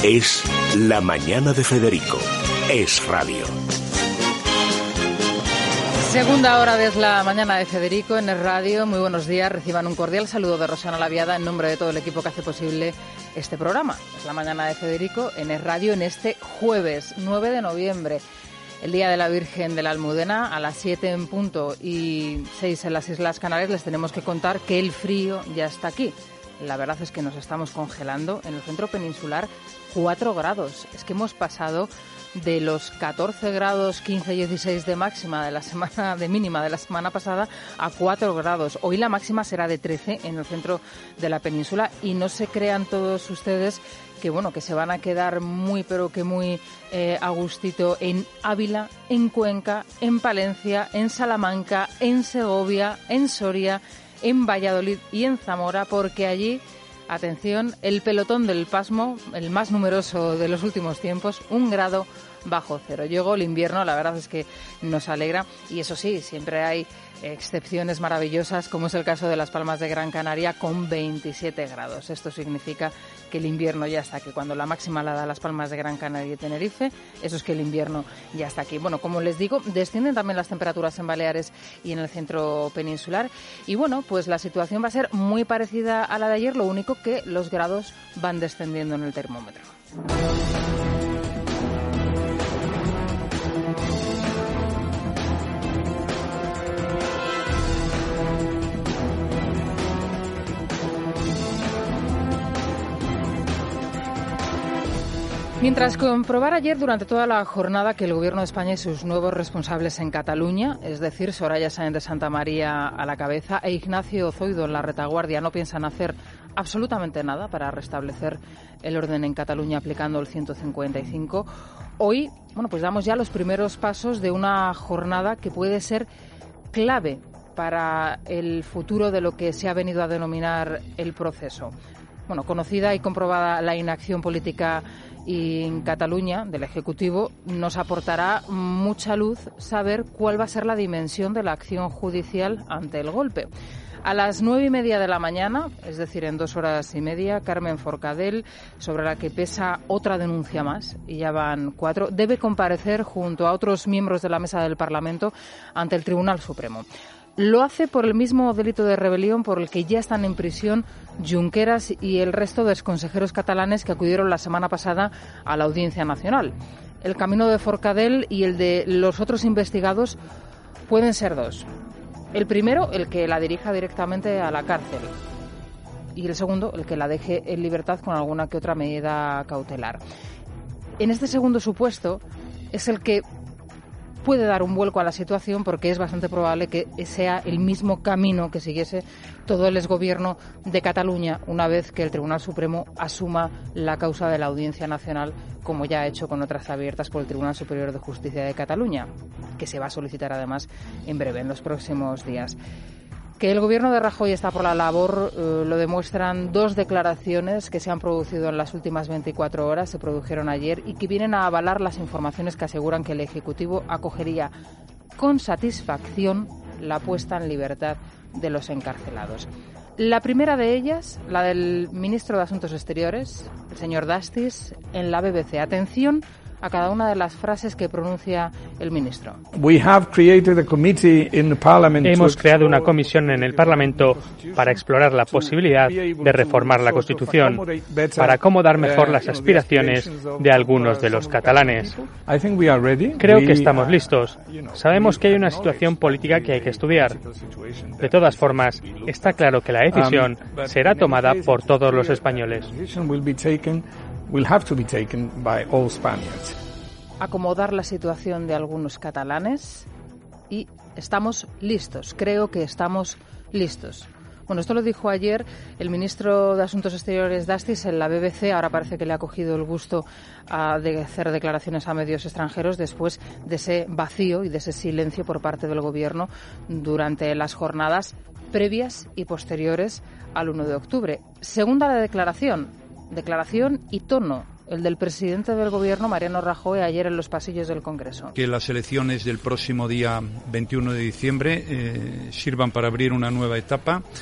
Es La Mañana de Federico. Es radio. Segunda hora de La Mañana de Federico en Es Radio. Muy buenos días. Reciban un cordial saludo de Rosana Laviada en nombre de todo el equipo que hace posible este programa. Es La Mañana de Federico en Es Radio en este jueves 9 de noviembre. El Día de la Virgen de la Almudena, a las 7 en punto y 6 en las Islas Canarias, les tenemos que contar que el frío ya está aquí. La verdad es que nos estamos congelando en el centro peninsular 4 grados. Es que hemos pasado de los 14 grados, 15 y 16 de máxima de mínima de la semana pasada a 4 grados. Hoy la máxima será de 13 en el centro de la península y no se crean todos ustedes que se van a quedar muy a gustito en Ávila, en Cuenca, en Palencia, en Salamanca, en Segovia, en Soria, en Valladolid y en Zamora, porque allí, atención, el pelotón del pasmo, el más numeroso de los últimos tiempos, 1 grado bajo cero. Llegó el invierno, la verdad es que nos alegra y eso sí, siempre hay excepciones maravillosas, como es el caso de Las Palmas de Gran Canaria con 27 grados. Esto significa que el invierno ya está aquí. Cuando la máxima la da Las Palmas de Gran Canaria y Tenerife, eso es que el invierno ya está aquí. Bueno, como les digo, descienden también las temperaturas en Baleares y en el centro peninsular. Y bueno, pues la situación va a ser muy parecida a la de ayer, lo único que los grados van descendiendo en el termómetro. Mientras comprobar ayer durante toda la jornada que el Gobierno de España y sus nuevos responsables en Cataluña, es decir, Soraya Sáenz de Santamaría a la cabeza e Ignacio Zoido en la retaguardia, no piensan hacer absolutamente nada para restablecer el orden en Cataluña aplicando el 155, hoy, pues damos ya los primeros pasos de una jornada que puede ser clave para el futuro de lo que se ha venido a denominar el proceso. Conocida y comprobada la inacción política en Cataluña del Ejecutivo, nos aportará mucha luz saber cuál va a ser la dimensión de la acción judicial ante el golpe. A las 9:30 de la mañana, es decir, en 2 horas y media, Carmen Forcadell, sobre la que pesa otra denuncia más, y ya van 4, debe comparecer junto a otros miembros de la mesa del Parlamento ante el Tribunal Supremo. Lo hace por el mismo delito de rebelión por el que ya están en prisión Junqueras y el resto de exconsejeros catalanes que acudieron la semana pasada a la Audiencia Nacional. El camino de Forcadell y el de los otros investigados pueden ser 2. El primero, el que la dirija directamente a la cárcel. Y el segundo, el que la deje en libertad con alguna que otra medida cautelar. En este segundo supuesto es el que puede dar un vuelco a la situación porque es bastante probable que sea el mismo camino que siguiese todo el exgobierno de Cataluña una vez que el Tribunal Supremo asuma la causa de la Audiencia Nacional, como ya ha hecho con otras abiertas por el Tribunal Superior de Justicia de Cataluña, que se va a solicitar además en breve, en los próximos días. Que el gobierno de Rajoy está por la labor lo demuestran 2 declaraciones que se han producido en las últimas 24 horas, se produjeron ayer y que vienen a avalar las informaciones que aseguran que el Ejecutivo acogería con satisfacción la puesta en libertad de los encarcelados. La primera de ellas, la del ministro de Asuntos Exteriores, el señor Dastis, en la BBC. Atención a cada una de las frases que pronuncia el ministro. Hemos creado una comisión en el Parlamento para explorar la posibilidad de reformar la Constitución, para acomodar mejor las aspiraciones de algunos de los catalanes. Creo que estamos listos. Sabemos que hay una situación política que hay que estudiar. De todas formas, está claro que la decisión será tomada por todos los españoles. Acomodar la situación de algunos catalanes y estamos listos. Creo que estamos listos. Esto lo dijo ayer el ministro de Asuntos Exteriores Dastis en la BBC. Ahora parece que le ha cogido el gusto de hacer declaraciones a medios extranjeros después de ese vacío y de ese silencio por parte del Gobierno durante las jornadas previas y posteriores al 1 de octubre. Segunda declaración y tono, el del presidente del Gobierno, Mariano Rajoy, ayer en los pasillos del Congreso. Que las elecciones del próximo día 21 de diciembre sirvan para abrir una nueva etapa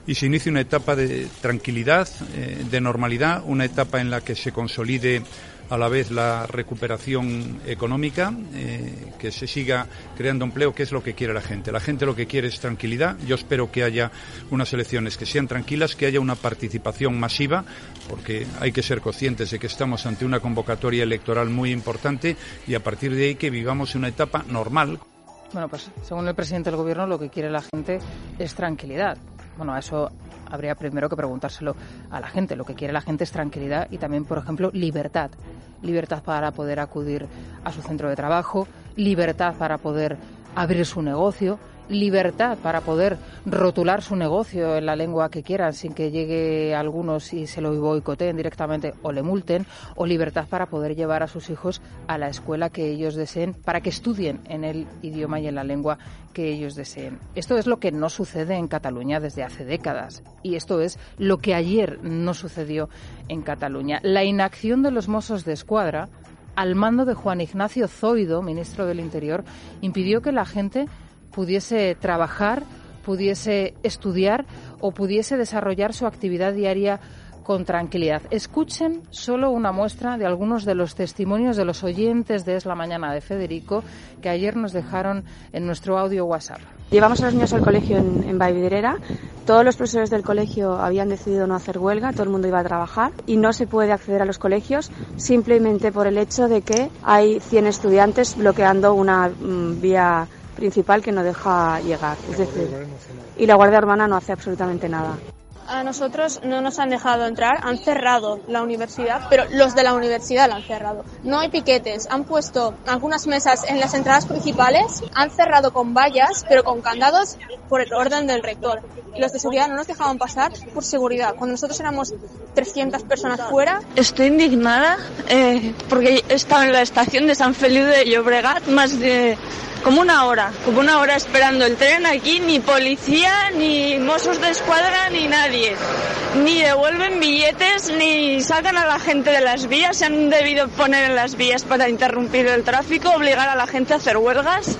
y se inicie una etapa de tranquilidad, de normalidad, una etapa en la que se consolide a la vez la recuperación económica, que se siga creando empleo, que es lo que quiere la gente. La gente lo que quiere es tranquilidad. Yo espero que haya unas elecciones que sean tranquilas, que haya una participación masiva, porque hay que ser conscientes de que estamos ante una convocatoria electoral muy importante y a partir de ahí que vivamos una etapa normal. Bueno, pues según el presidente del Gobierno lo que quiere la gente es tranquilidad. Bueno, a eso habría primero que preguntárselo a la gente. Lo que quiere la gente es tranquilidad y también, por ejemplo, libertad. Libertad para poder acudir a su centro de trabajo, libertad para poder abrir su negocio, libertad para poder rotular su negocio en la lengua que quieran sin que llegue a algunos y se lo boicoteen directamente o le multen, o libertad para poder llevar a sus hijos a la escuela que ellos deseen para que estudien en el idioma y en la lengua que ellos deseen. Esto es lo que no sucede en Cataluña desde hace décadas y esto es lo que ayer no sucedió en Cataluña. La inacción de los Mossos d'Esquadra al mando de Juan Ignacio Zoido, ministro del Interior, impidió que la gente pudiese trabajar, pudiese estudiar o pudiese desarrollar su actividad diaria con tranquilidad. Escuchen solo una muestra de algunos de los testimonios de los oyentes de Es la Mañana de Federico que ayer nos dejaron en nuestro audio WhatsApp. Llevamos a los niños al colegio en Vallvidrera. Todos los profesores del colegio habían decidido no hacer huelga, todo el mundo iba a trabajar y no se puede acceder a los colegios simplemente por el hecho de que hay 100 estudiantes bloqueando una vía principal que no deja llegar, es decir, y la Guardia Urbana no hace absolutamente nada. A nosotros no nos han dejado entrar, han cerrado la universidad, pero los de la universidad la han cerrado. No hay piquetes, han puesto algunas mesas en las entradas principales, han cerrado con vallas, pero con candados por el orden del rector. Y los de seguridad no nos dejaban pasar por seguridad, cuando nosotros éramos 300 personas fuera. Estoy indignada porque he estado en la estación de San Feliu de Llobregat más de como una hora esperando el tren. Aquí ni policía, ni Mossos d'Esquadra, ni nadie. Ni devuelven billetes, ni sacan a la gente de las vías. Se han debido poner en las vías para interrumpir el tráfico, obligar a la gente a hacer huelgas.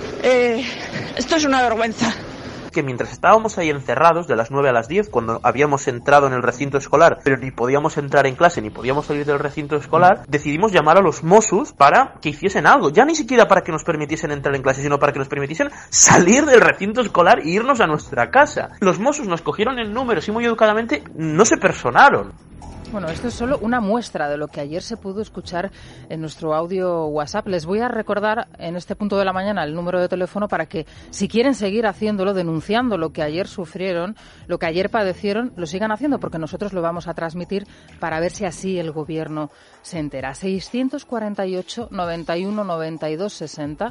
Esto es una vergüenza. Que mientras estábamos ahí encerrados de las 9 a las 10, cuando habíamos entrado en el recinto escolar, pero ni podíamos entrar en clase ni podíamos salir del recinto escolar, decidimos llamar a los Mossos para que hiciesen algo, ya ni siquiera para que nos permitiesen entrar en clase, sino para que nos permitiesen salir del recinto escolar e irnos a nuestra casa. Los Mossos nos cogieron el número y muy educadamente no se personaron. Bueno, esto es solo una muestra de lo que ayer se pudo escuchar en nuestro audio WhatsApp. Les voy a recordar en este punto de la mañana el número de teléfono para que, si quieren seguir haciéndolo, denunciando lo que ayer sufrieron, lo que ayer padecieron, lo sigan haciendo, porque nosotros lo vamos a transmitir para ver si así el Gobierno se entera. 648 91 92 60,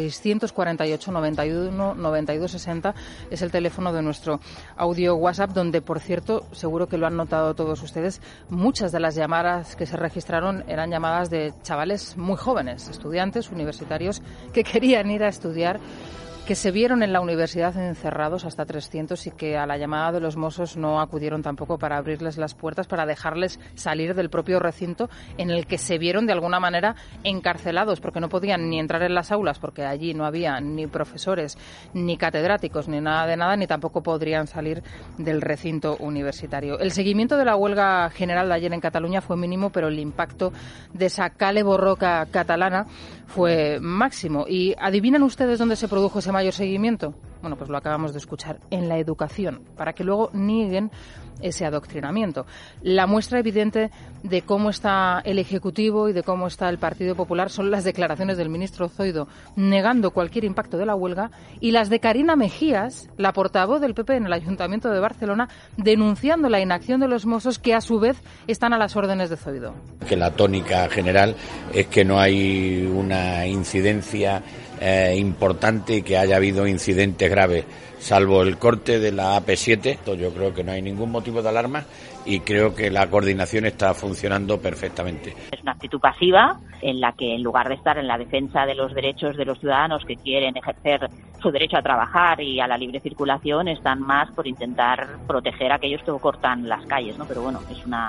648 91 92 60 es el teléfono de nuestro audio WhatsApp, donde, por cierto, seguro que lo han notado todos ustedes, muchas de las llamadas que se registraron eran llamadas de chavales muy jóvenes, estudiantes universitarios que querían ir a estudiar, que se vieron en la universidad encerrados hasta 300 y que a la llamada de los Mossos no acudieron tampoco para abrirles las puertas, para dejarles salir del propio recinto en el que se vieron de alguna manera encarcelados, porque no podían ni entrar en las aulas, porque allí no había ni profesores, ni catedráticos, ni nada de nada, ni tampoco podrían salir del recinto universitario. El seguimiento de la huelga general de ayer en Cataluña fue mínimo, pero el impacto de esa cale borroca catalana fue máximo. ¿Y adivinan ustedes dónde se produjo ese mayor seguimiento? Bueno, pues lo acabamos de escuchar, en la educación, para que luego nieguen ese adoctrinamiento. La muestra evidente de cómo está el Ejecutivo y de cómo está el Partido Popular son las declaraciones del ministro Zoido negando cualquier impacto de la huelga y las de Carina Mejías, la portavoz del PP en el Ayuntamiento de Barcelona, denunciando la inacción de los Mossos, que a su vez están a las órdenes de Zoido. Que la tónica general es que no hay una incidencia importante, que haya habido incidentes graves, salvo el corte de la AP7. Yo creo que no hay ningún motivo de alarma y creo que la coordinación está funcionando perfectamente. Es una actitud pasiva en la que, en lugar de estar en la defensa de los derechos de los ciudadanos que quieren ejercer su derecho a trabajar y a la libre circulación, están más por intentar proteger a aquellos que cortan las calles, ¿no? Pero bueno, es una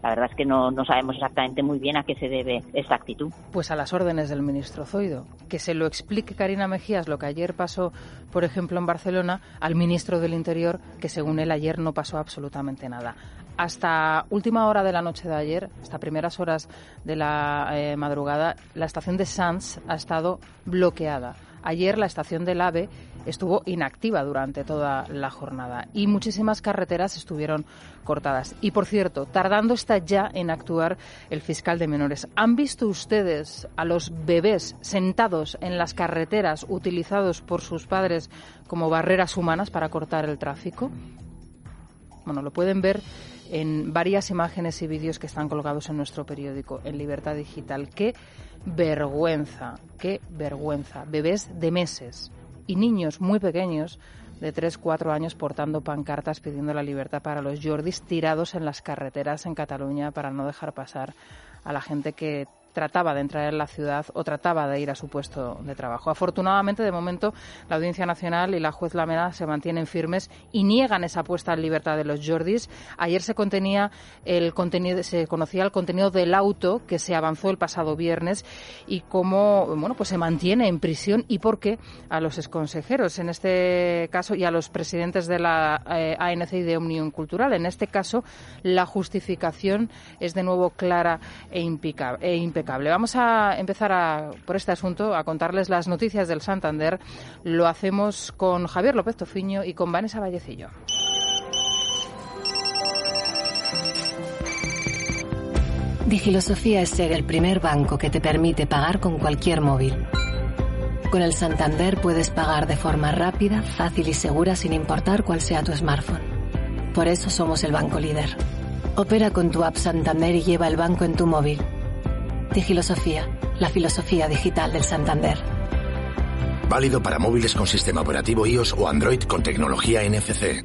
la verdad es que no sabemos exactamente muy bien a qué se debe esta actitud. Pues a las órdenes del ministro Zoido. Que se lo explique Carina Mejías lo que ayer pasó, por ejemplo, en Barcelona, al ministro del Interior, que según él ayer no pasó absolutamente nada. Hasta última hora de la noche de ayer, hasta primeras horas de la madrugada, la estación de Sants ha estado bloqueada. Ayer la estación del AVE estuvo inactiva durante toda la jornada y muchísimas carreteras estuvieron cortadas. Y, por cierto, tardando está ya en actuar el fiscal de menores. ¿Han visto ustedes a los bebés sentados en las carreteras utilizados por sus padres como barreras humanas para cortar el tráfico? Bueno, lo pueden ver en varias imágenes y vídeos que están colgados en nuestro periódico, en Libertad Digital. ¡Qué vergüenza! ¡Qué vergüenza! Bebés de meses y niños muy pequeños de 3-4 años portando pancartas pidiendo la libertad para los Jordis, tirados en las carreteras en Cataluña para no dejar pasar a la gente que trataba de entrar en la ciudad o trataba de ir a su puesto de trabajo. Afortunadamente, de momento, la Audiencia Nacional y la juez Lamela se mantienen firmes y niegan esa puesta en libertad de los Jordis. Ayer se conocía el contenido del auto que se avanzó el pasado viernes y cómo pues se mantiene en prisión y por qué a los exconsejeros, en este caso, y a los presidentes de la ANC y de Òmnium Cultural. En este caso, la justificación es de nuevo clara e impecable. Vamos a empezar por este asunto a contarles las noticias del Santander. Lo hacemos con Javier López Tofiño y con Vanessa Vallecillo. Digilosofía es ser el primer banco que te permite pagar con cualquier móvil. Con el Santander puedes pagar de forma rápida, fácil y segura sin importar cuál sea tu smartphone. Por eso somos el banco líder. Opera con tu app Santander y lleva el banco en tu móvil. Digilosofía, la filosofía digital del Santander. Válido para móviles con sistema operativo iOS o Android con tecnología NFC.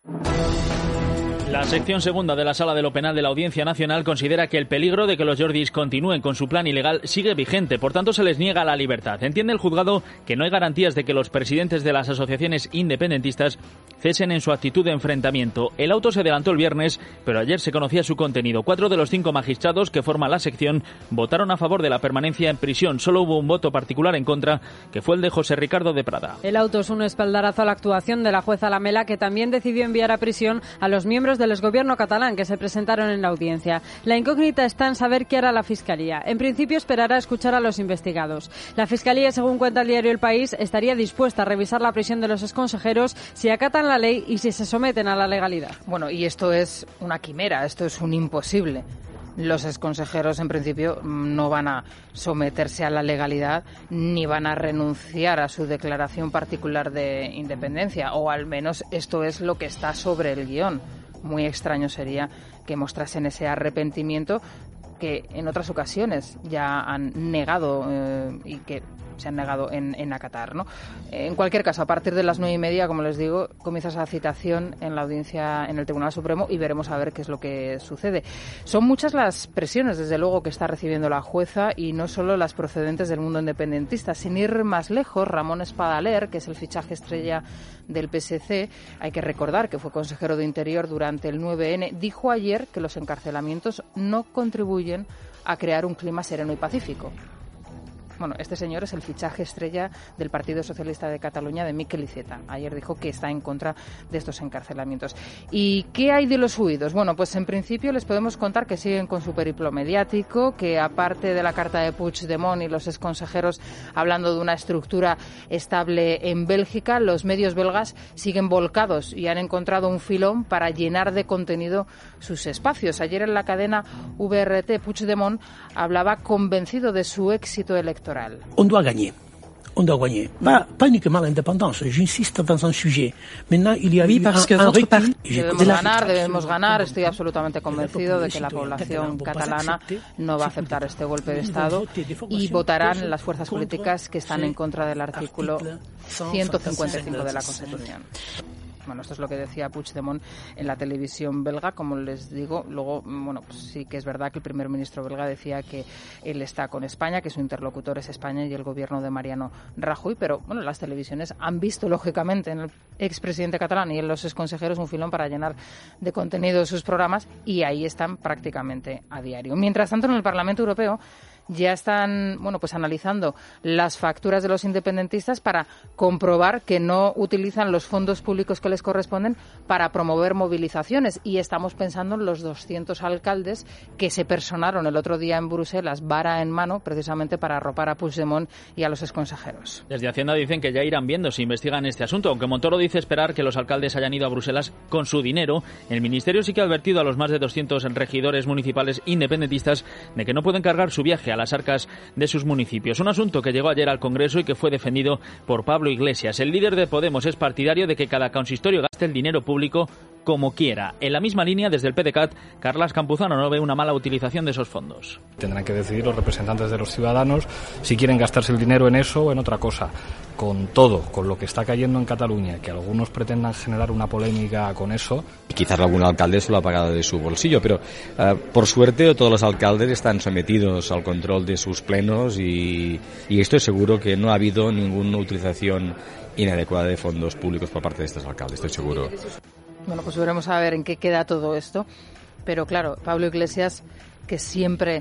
La sección segunda de la Sala de lo Penal de la Audiencia Nacional considera que el peligro de que los Jordis continúen con su plan ilegal sigue vigente, por tanto se les niega la libertad. Entiende el juzgado que no hay garantías de que los presidentes de las asociaciones independentistas cesen en su actitud de enfrentamiento. El auto se adelantó el viernes, pero ayer se conocía su contenido. 4 de los 5 magistrados que forman la sección votaron a favor de la permanencia en prisión. Solo hubo un voto particular en contra, que fue el de José Ricardo de Prada. El auto es un espaldarazo a la actuación de la jueza Lamela, que también decidió enviar a prisión a los miembros del exgobierno catalán que se presentaron en la audiencia. La incógnita está en saber qué hará la Fiscalía. En principio esperará escuchar a los investigados. La Fiscalía, según cuenta el diario El País, estaría dispuesta a revisar la prisión de los exconsejeros si acatan la ley y si se someten a la legalidad. Bueno, y esto es una quimera, esto es un imposible. Los exconsejeros, en principio, no van a someterse a la legalidad ni van a renunciar a su declaración particular de independencia, o al menos esto es lo que está sobre el guión. Muy extraño sería que mostrasen ese arrepentimiento que en otras ocasiones ya han negado y que se han negado en acatar, ¿no? En cualquier caso, a partir de las 9:30, como les digo, comienza esa citación en la audiencia en el Tribunal Supremo y veremos a ver qué es lo que sucede. Son muchas las presiones, desde luego, que está recibiendo la jueza y no solo las procedentes del mundo independentista. Sin ir más lejos, Ramón Espadaler, que es el fichaje estrella del PSC, hay que recordar que fue consejero de Interior durante el 9N, dijo ayer que los encarcelamientos no contribuyen a crear un clima sereno y pacífico. Bueno, este señor es el fichaje estrella del Partido Socialista de Cataluña, de Miquel Iceta. Ayer dijo que está en contra de estos encarcelamientos. ¿Y qué hay de los huidos? Bueno, pues en principio les podemos contar que siguen con su periplo mediático, que aparte de la carta de Puigdemont y los exconsejeros hablando de una estructura estable en Bélgica, los medios belgas siguen volcados y han encontrado un filón para llenar de contenido sus espacios. Ayer en la cadena VRT, Puigdemont hablaba convencido de su éxito electoral. On doit gagner. Pas uniquement l'indépendance, j'insiste dans un sujet. Maintenant, il y a Debemos ganar. Estoy absolutamente convencido de que la población catalana no va a aceptar este golpe de Estado y votarán las fuerzas políticas que están en contra del artículo 155 de la Constitución. Bueno, esto es lo que decía Puigdemont en la televisión belga. Como les digo, luego, bueno, pues sí que es verdad que el primer ministro belga decía que él está con España, que su interlocutor es España y el gobierno de Mariano Rajoy, pero bueno, las televisiones han visto lógicamente en el expresidente catalán y en los exconsejeros un filón para llenar de contenido sus programas, y ahí están prácticamente a diario. Mientras tanto, en el Parlamento Europeo ya están, bueno, pues analizando las facturas de los independentistas para comprobar que no utilizan los fondos públicos que les corresponden para promover movilizaciones, y estamos pensando en los 200 alcaldes que se personaron el otro día en Bruselas, vara en mano, precisamente para arropar a Puigdemont y a los exconsejeros. Desde Hacienda dicen que ya irán viendo si investigan este asunto, aunque Montoro dice esperar que los alcaldes hayan ido a Bruselas con su dinero. El Ministerio sí que ha advertido a los más de 200 regidores municipales independentistas de que no pueden cargar su viaje a las arcas de sus municipios. Un asunto que llegó ayer al Congreso y que fue defendido por Pablo Iglesias. El líder de Podemos es partidario de que cada consistorio gaste el dinero público como quiera. En la misma línea, desde el PDeCAT, Carlas Campuzano no ve una mala utilización de esos fondos. Tendrán que decidir los representantes de los ciudadanos si quieren gastarse el dinero en eso o en otra cosa. Con todo, con lo que está cayendo en Cataluña, que algunos pretendan generar una polémica con eso. Quizás algún alcalde se lo ha pagado de su bolsillo, pero por suerte todos los alcaldes están sometidos al control de sus plenos y estoy seguro que no ha habido ninguna utilización inadecuada de fondos públicos por parte de estos alcaldes, estoy seguro. Bueno, pues veremos a ver en qué queda todo esto. Pero claro, Pablo Iglesias, que siempre,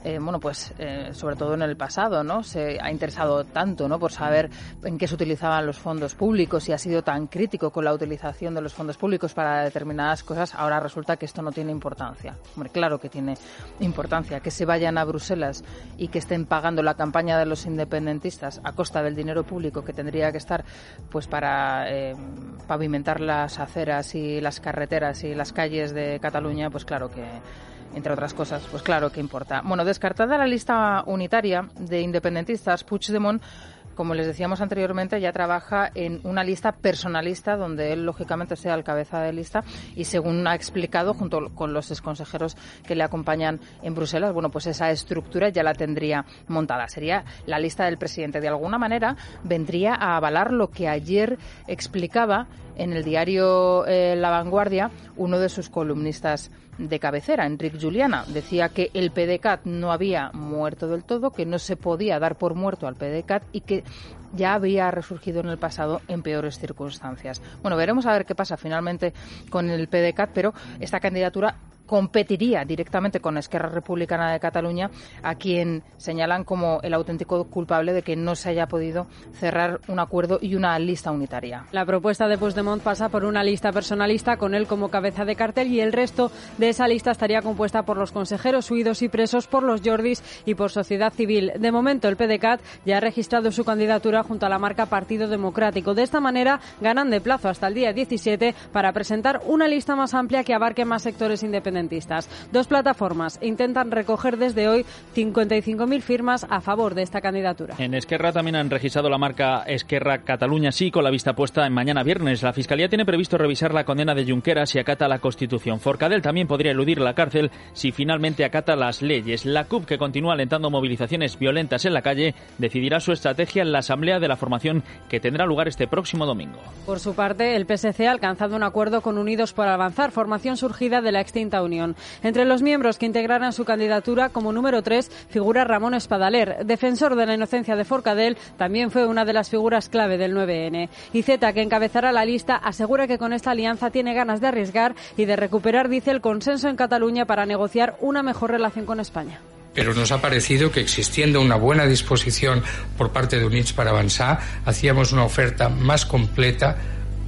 sobre todo en el pasado, ¿no? Se ha interesado tanto, ¿no? Por saber en qué se utilizaban los fondos públicos y ha sido tan crítico con la utilización de los fondos públicos para determinadas cosas. Ahora resulta que esto no tiene importancia. Hombre, claro que tiene importancia. Que se vayan a Bruselas y que estén pagando la campaña de los independentistas a costa del dinero público que tendría que estar pues para pavimentar las aceras y las carreteras y las calles de Cataluña, pues claro que, entre otras cosas, pues claro que importa. Bueno, descartada la lista unitaria de independentistas, Puigdemont, como les decíamos anteriormente, ya trabaja en una lista personalista donde él, lógicamente, sea el cabeza de lista y, según ha explicado, junto con los exconsejeros que le acompañan en Bruselas, bueno, pues esa estructura ya la tendría montada. Sería la lista del presidente. De alguna manera vendría a avalar lo que ayer explicaba en el diario La Vanguardia uno de sus columnistas de cabecera, Enric Juliana. Decía que el PDeCAT no había muerto del todo, que no se podía dar por muerto al PDeCAT y que ya había resurgido en el pasado en peores circunstancias. Bueno, veremos a ver qué pasa finalmente con el PDeCAT, pero esta candidatura competiría directamente con Esquerra Republicana de Cataluña, a quien señalan como el auténtico culpable de que no se haya podido cerrar un acuerdo y una lista unitaria. La propuesta de Puigdemont pasa por una lista personalista con él como cabeza de cartel, y el resto de esa lista estaría compuesta por los consejeros huidos y presos, por los Jordis y por sociedad civil. De momento, el PDeCAT ya ha registrado su candidatura junto a la marca Partido Democrático. De esta manera, ganan de plazo hasta el día 17 para presentar una lista más amplia que abarque más sectores independentistas. Dos plataformas intentan recoger desde hoy 55.000 firmas a favor de esta candidatura. En Esquerra también han registrado la marca Esquerra Cataluña Sí, con la vista puesta en mañana viernes. La Fiscalía tiene previsto revisar la condena de Junqueras si acata la Constitución. Forcadell también podría eludir la cárcel si finalmente acata las leyes. La CUP, que continúa alentando movilizaciones violentas en la calle, decidirá su estrategia en la asamblea de la formación que tendrá lugar este próximo domingo. Por su parte, el PSC ha alcanzado un acuerdo con Unidos por Avanzar, formación surgida de la extinta Unión. Entre los miembros que integrarán su candidatura, como número 3, figura Ramón Espadaler. Defensor de la inocencia de Forcadell, también fue una de las figuras clave del 9N. Iceta, que encabezará la lista, asegura que con esta alianza tiene ganas de arriesgar y de recuperar, dice, el consenso en Cataluña para negociar una mejor relación con España. Pero nos ha parecido que, existiendo una buena disposición por parte de Units per Avançar, hacíamos una oferta más completa,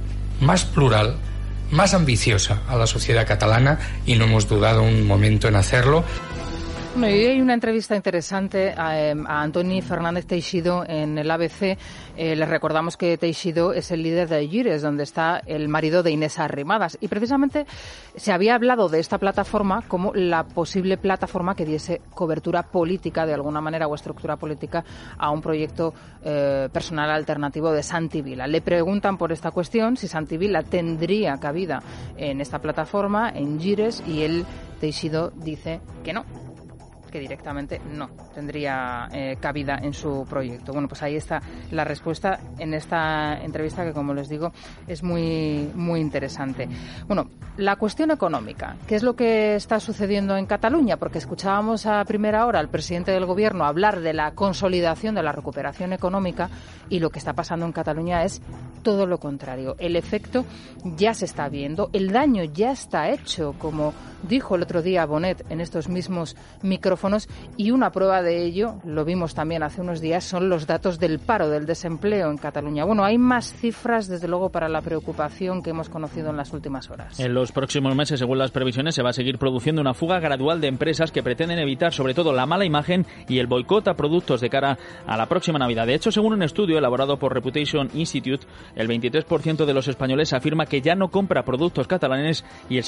más plural, más ambiciosa a la sociedad catalana, y no hemos dudado un momento en hacerlo. Bueno, y hay una entrevista interesante a Antoni Fernández Teixido en el ABC. Les recordamos que Teixido es el líder de Gires, donde está el marido de Inés Arrimadas. Y precisamente se había hablado de esta plataforma como la posible plataforma que diese cobertura política, de alguna manera, o estructura política, a un proyecto personal alternativo de Santi Vila. Le preguntan por esta cuestión, si Santi Vila tendría cabida en esta plataforma, en Gires, y él, Teixido, dice que no. que directamente no tendría cabida en su proyecto. Bueno, pues ahí está la respuesta en esta entrevista que, como les digo, es muy, muy interesante. Bueno, la cuestión económica, ¿qué es lo que está sucediendo en Cataluña? Porque escuchábamos a primera hora al presidente del Gobierno hablar de la consolidación de la recuperación económica y lo que está pasando en Cataluña es todo lo contrario. El efecto ya se está viendo, el daño ya está hecho, como dijo el otro día Bonet en estos mismos micrófonos, y una prueba de ello, lo vimos también hace unos días, son los datos del paro, del desempleo en Cataluña. Bueno, hay más cifras, desde luego, para la preocupación que hemos conocido en las últimas horas. En los próximos meses, según las previsiones, se va a seguir produciendo una fuga gradual de empresas que pretenden evitar, sobre todo, la mala imagen y el boicot a productos de cara a la próxima Navidad. De hecho, según un estudio elaborado por Reputation Institute, el 23% de los españoles afirma que ya no compra productos catalanes y el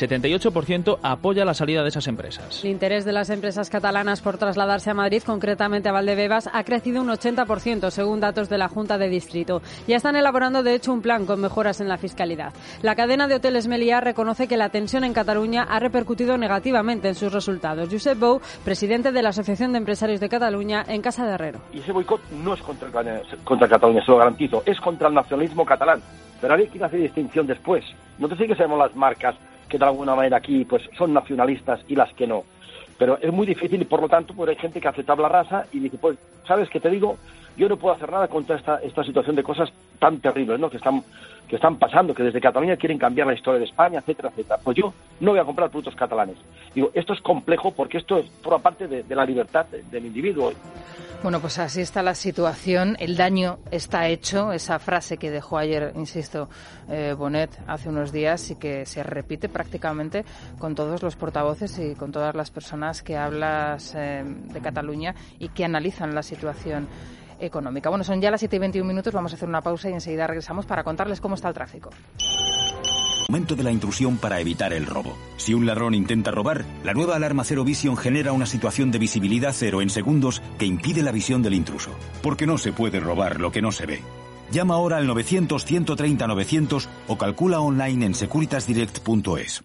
78% apoya la salida de esas empresas. El interés de las empresas catalanas por trasladarse a Madrid, concretamente a Valdebebas, ha crecido un 80%, según datos de la Junta de Distrito. Ya están elaborando, de hecho, un plan con mejoras en la fiscalidad. La cadena de hoteles Meliá reconoce que la tensión en Cataluña ha repercutido negativamente en sus resultados. Josep Bou, presidente de la Asociación de Empresarios de Cataluña, en Casa de Herrero. Y ese boicot no es contra Cataluña, se lo garantizo, es contra el nacionalismo catalán. Pero hay que hacer distinción después. Nosotros sí que sabemos las marcas que de alguna manera aquí pues son nacionalistas y las que no. Pero es muy difícil y por lo tanto pues hay gente que hace tabla rasa y dice, pues, ¿sabes qué te digo? Yo no puedo hacer nada contra esta situación de cosas tan terribles, ¿no? que están pasando, que desde Cataluña quieren cambiar la historia de España, etcétera, etcétera. Pues yo no voy a comprar productos catalanes. Digo, esto es complejo porque esto forma parte de la libertad del individuo. Bueno, pues así está la situación. El daño está hecho. Esa frase que dejó ayer, insisto, Bonet hace unos días y que se repite prácticamente con todos los portavoces y con todas las personas que hablas de Cataluña y que analizan la situación económica. Bueno, son ya las 7:21, vamos a hacer una pausa y enseguida regresamos para contarles cómo está el tráfico. Momento de la intrusión para evitar el robo. Si un ladrón intenta robar, la nueva alarma Zero Vision genera una situación de visibilidad cero en segundos que impide la visión del intruso. Porque no se puede robar lo que no se ve. Llama ahora al 900-130-900 o calcula online en securitasdirect.es.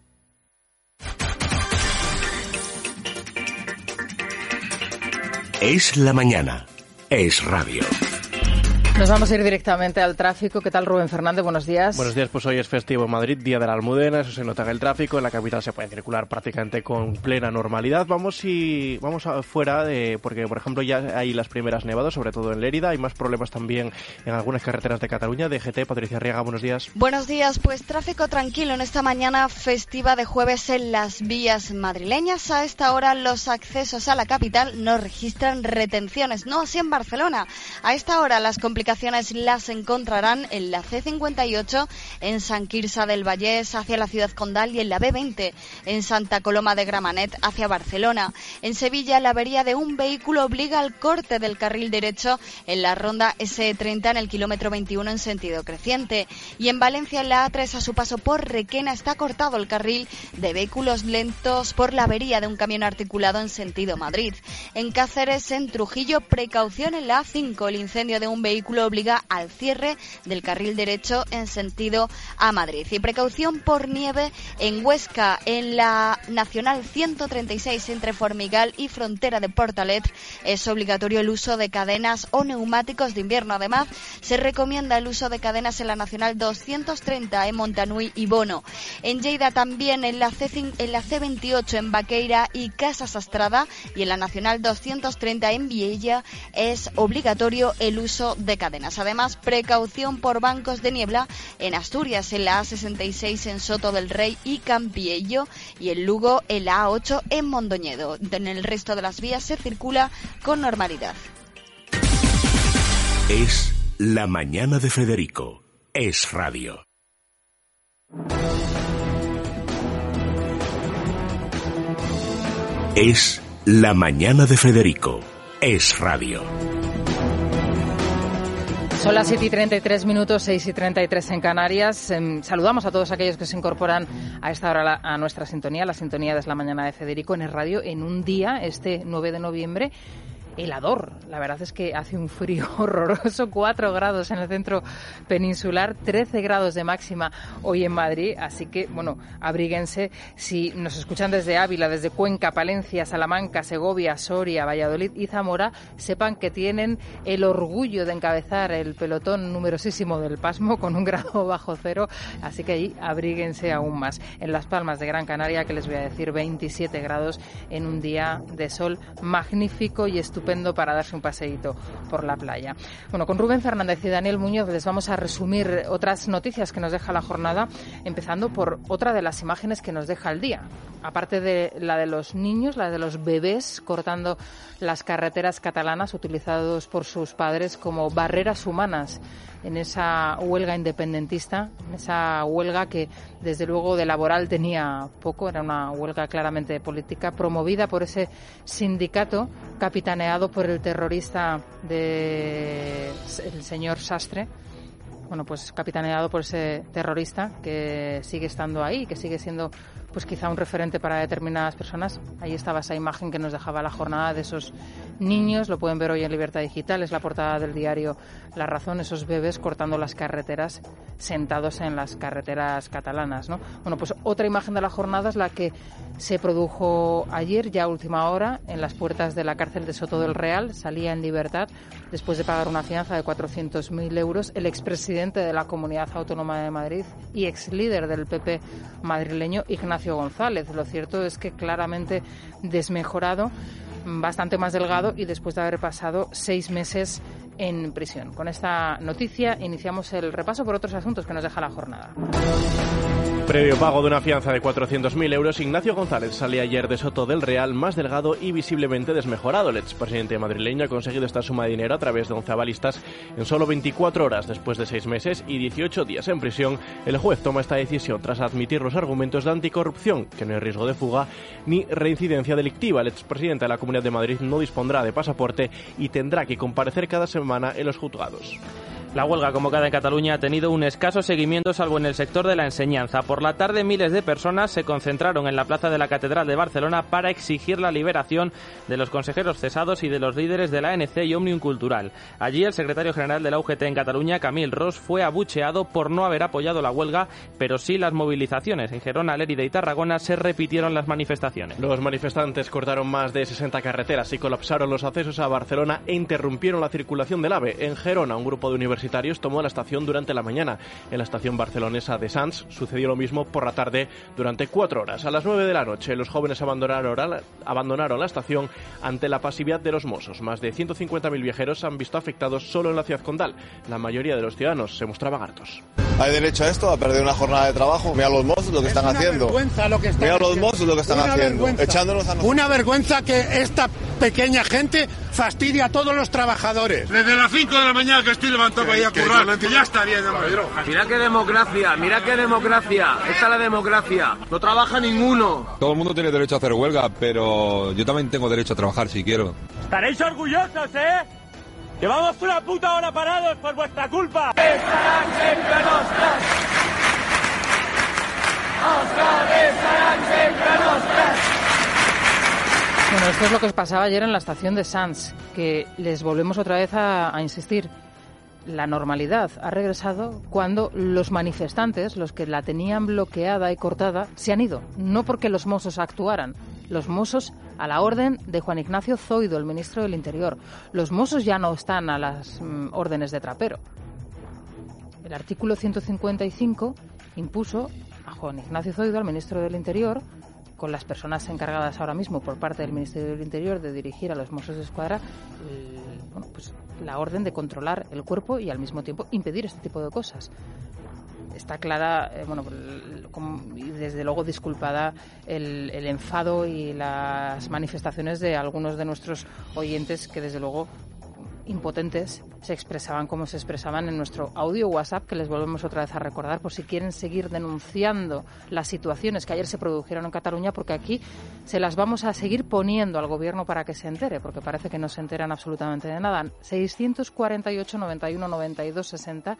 Es la mañana. Es radio. Nos vamos a ir directamente al tráfico. ¿Qué tal, Rubén Fernández? Buenos días. Buenos días, pues hoy es festivo en Madrid, Día de la Almudena, eso se nota en el tráfico, en la capital se puede circular prácticamente con plena normalidad. Vamos afuera, porque por ejemplo ya hay las primeras nevadas, sobre todo en Lérida, hay más problemas también en algunas carreteras de Cataluña. DGT, Patricia Riega, buenos días. Buenos días, pues tráfico tranquilo en esta mañana festiva de jueves en las vías madrileñas. A esta hora los accesos a la capital no registran retenciones, no así en Barcelona. A esta hora las complicaciones las encontrarán en la C58 en Sant Quirze del Vallès hacia la ciudad condal y en la B20 en Santa Coloma de Gramenet hacia Barcelona. En Sevilla la avería de un vehículo obliga al corte del carril derecho en la ronda S30 en el kilómetro 21 en sentido creciente. Y en Valencia en la A3 a su paso por Requena está cortado el carril de vehículos lentos por la avería de un camión articulado en sentido Madrid. En Cáceres, en Trujillo, precaución en la A5, el incendio de un vehículo obliga al cierre del carril derecho en sentido a Madrid. Y precaución por nieve en Huesca, en la Nacional 136 entre Formigal y Frontera de Portalet. Es obligatorio el uso de cadenas o neumáticos de invierno. Además, se recomienda el uso de cadenas en la Nacional 230 en Montanui y Bono. En Lleida también en la C28 en Baqueira y Casa Sastrada y en la Nacional 230 en Viella es obligatorio el uso de cadenas. Además, precaución por bancos de niebla en Asturias, en la A66 en Soto del Rey y Campiello y en Lugo en la A8 en Mondoñedo. En el resto de las vías se circula con normalidad. Es la mañana de Federico. Es radio. Es la mañana de Federico. Es radio. Son las 7:33, 6:33 en Canarias. Saludamos a todos aquellos que se incorporan a esta hora a nuestra sintonía, la sintonía de Es la mañana de Federico en el radio, en un día, este 9 de noviembre, helador. La verdad es que hace un frío horroroso, 4 grados en el centro peninsular, 13 grados de máxima hoy en Madrid, así que, bueno, abríguense. Si nos escuchan desde Ávila, desde Cuenca, Palencia, Salamanca, Segovia, Soria, Valladolid y Zamora, sepan que tienen el orgullo de encabezar el pelotón numerosísimo del pasmo con 1 grado bajo cero, así que ahí abríguense aún más. En Las Palmas de Gran Canaria, que les voy a decir, 27 grados en un día de sol magnífico y estupendo para darse un paseíto por la playa. Bueno, con Rubén Fernández y Daniel Muñoz les vamos a resumir otras noticias que nos deja la jornada, empezando por otra de las imágenes que nos deja el día. Aparte de la de los niños, la de los bebés cortando las carreteras catalanas utilizados por sus padres como barreras humanas en esa huelga independentista, en esa huelga que desde luego de laboral tenía poco, era una huelga claramente política, promovida por ese sindicato capitaneado por el terrorista el señor Sastre. Bueno, pues capitaneado por ese terrorista que sigue estando ahí, que sigue siendo pues quizá un referente para determinadas personas. Ahí estaba esa imagen que nos dejaba la jornada de esos niños, lo pueden ver hoy en Libertad Digital, es la portada del diario La Razón, esos bebés cortando las carreteras, sentados en las carreteras catalanas, ¿no? Bueno, pues otra imagen de la jornada es la que se produjo ayer, ya a última hora, en las puertas de la cárcel de Soto del Real. Salía en libertad después de pagar una fianza de 400.000 euros el expresidente de la Comunidad Autónoma de Madrid y exlíder del PP madrileño, Ignacio González. Lo cierto es que claramente desmejorado, bastante más delgado y después de haber pasado 6 meses en prisión. Con esta noticia iniciamos el repaso por otros asuntos que nos deja la jornada. Previo pago de una fianza de 400.000 euros, Ignacio González salía ayer de Soto del Real más delgado y visiblemente desmejorado. El expresidente madrileño ha conseguido esta suma de dinero a través de 11 avalistas en solo 24 horas. Después de 6 meses y 18 días en prisión, el juez toma esta decisión tras admitir los argumentos de anticorrupción, que no hay riesgo de fuga ni reincidencia delictiva. El expresidente de la Comunidad de Madrid no dispondrá de pasaporte y tendrá que comparecer cada semana en los juzgados. La huelga convocada en Cataluña ha tenido un escaso seguimiento, salvo en el sector de la enseñanza. Por la tarde, miles de personas se concentraron en la plaza de la Catedral de Barcelona para exigir la liberación de los consejeros cesados y de los líderes de la ANC y Òmnium Cultural. Allí, el secretario general de la UGT en Cataluña, Camil Ros, fue abucheado por no haber apoyado la huelga, pero sí las movilizaciones. En Gerona, Lérida y Tarragona se repitieron las manifestaciones. Los manifestantes cortaron más de 60 carreteras y colapsaron los accesos a Barcelona e interrumpieron la circulación del AVE. En Gerona, un grupo de universitarios tomó la estación durante la mañana. En la estación barcelonesa de Sants sucedió lo mismo por la tarde durante 4 horas. A las 9 de la noche los jóvenes abandonaron la estación ante la pasividad de los Mossos. Más de 150.000 viajeros se han visto afectados solo en la ciudad condal. La mayoría de los ciudadanos se mostraban hartos. Hay derecho a esto, a perder una jornada de trabajo. Mira los Mossos lo que están haciendo. Mira los Mossos lo que están haciendo. Echándonos a nosotros. Una vergüenza que esta pequeña gente fastidia a todos los trabajadores. Desde las 5 de la mañana que estoy levantado para ir a currar, que ya está bien, Pedro. Mira qué democracia, esta es la democracia. No trabaja ninguno. Todo el mundo tiene derecho a hacer huelga, pero yo también tengo derecho a trabajar si quiero. Estaréis orgullosos, Llevamos una puta hora parados por vuestra culpa. Estarán sempre nostres. Estarán sempre nostres. Bueno, esto es lo que pasaba ayer en la estación de Sants, que les volvemos otra vez a insistir. La normalidad ha regresado cuando los manifestantes, los que la tenían bloqueada y cortada, se han ido. No porque los Mossos actuaran. Los Mossos a la orden de Juan Ignacio Zoido, el ministro del Interior. Los Mossos ya no están a las órdenes de Trapero. El artículo 155 impuso a Juan Ignacio Zoido, al ministro del Interior, con las personas encargadas ahora mismo por parte del Ministerio del Interior de dirigir a los Mossos de Escuadra, la orden de controlar el cuerpo y al mismo tiempo impedir este tipo de cosas. Está clara, y desde luego disculpada el enfado y las manifestaciones de algunos de nuestros oyentes que desde luego impotentes, se expresaban como se expresaban en nuestro audio WhatsApp, que les volvemos otra vez a recordar por si quieren seguir denunciando las situaciones que ayer se produjeron en Cataluña, porque aquí se las vamos a seguir poniendo al gobierno para que se entere, porque parece que no se enteran absolutamente de nada. 648 91 92 60,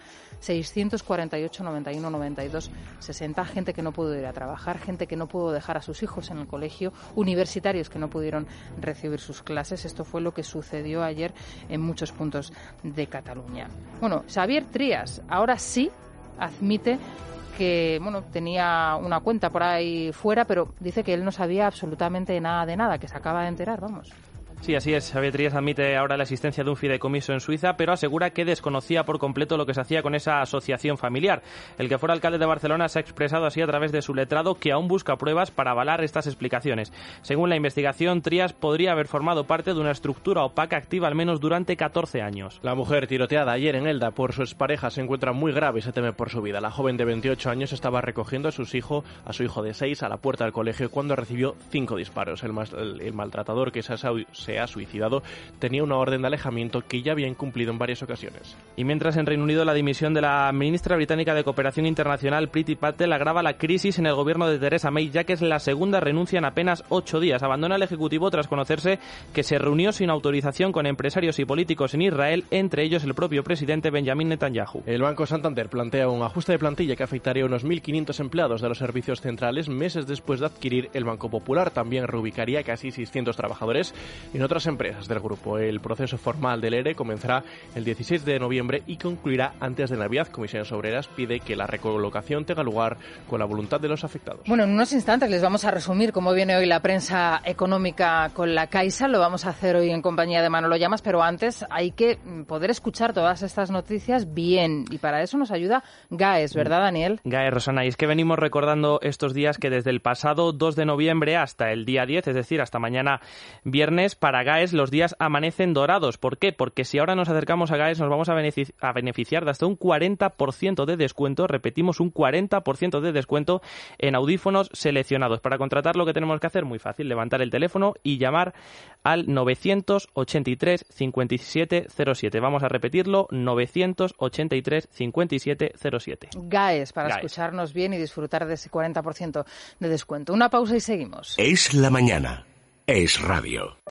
648 91 92 60, gente que no pudo ir a trabajar, gente que no pudo dejar a sus hijos en el colegio, universitarios que no pudieron recibir sus clases. Esto fue lo que sucedió ayer en muchos puntos de Cataluña. Bueno, Xavier Trias ahora sí admite que tenía una cuenta por ahí fuera, pero dice que él no sabía absolutamente nada de nada, que se acaba de enterar, vamos. Sí, así es. Xavier Trias admite ahora la existencia de un fideicomiso en Suiza, pero asegura que desconocía por completo lo que se hacía con esa asociación familiar. El que fuera alcalde de Barcelona se ha expresado así a través de su letrado, que aún busca pruebas para avalar estas explicaciones. Según la investigación, Trias podría haber formado parte de una estructura opaca activa al menos durante 14 años. La mujer tiroteada ayer en Elda por su expareja se encuentra muy grave y se teme por su vida. La joven de 28 años estaba recogiendo a su hijo de 6 a la puerta del colegio cuando recibió 5 disparos. El maltratador, que se ha suicidado, tenía una orden de alejamiento que ya había incumplido en varias ocasiones. Y mientras en Reino Unido la dimisión de la ministra británica de Cooperación Internacional, Priti Patel, agrava la crisis en el gobierno de Theresa May, ya que es la segunda renuncia en apenas 8 días. Abandona el Ejecutivo tras conocerse que se reunió sin autorización con empresarios y políticos en Israel, entre ellos el propio presidente Benjamin Netanyahu. El Banco Santander plantea un ajuste de plantilla que afectaría a unos 1.500 empleados de los servicios centrales meses después de adquirir el Banco Popular. También reubicaría casi 600 trabajadores en otras empresas del grupo. El proceso formal del ERE comenzará el 16 de noviembre y concluirá antes de Navidad. Comisiones Obreras pide que la recolocación tenga lugar con la voluntad de los afectados. Bueno, en unos instantes les vamos a resumir cómo viene hoy la prensa económica con la Caixa. Lo vamos a hacer hoy en compañía de Manolo Llamas, pero antes hay que poder escuchar todas estas noticias bien, y para eso nos ayuda GAES, ¿verdad, Daniel? GAES, Rosana, y es que venimos recordando estos días que desde el pasado 2 de noviembre hasta el día 10, es decir, hasta mañana viernes, para GAES los días amanecen dorados. ¿Por qué? Porque si ahora nos acercamos a GAES nos vamos a beneficiar de hasta un 40% de descuento, repetimos, un 40% de descuento en audífonos seleccionados. Para contratar lo que tenemos que hacer, muy fácil, levantar el teléfono y llamar al 983 57 07. Vamos a repetirlo, 983 57 07. GAES, para escucharnos bien y disfrutar de ese 40% de descuento. Una pausa y seguimos. Es la mañana. Es radio.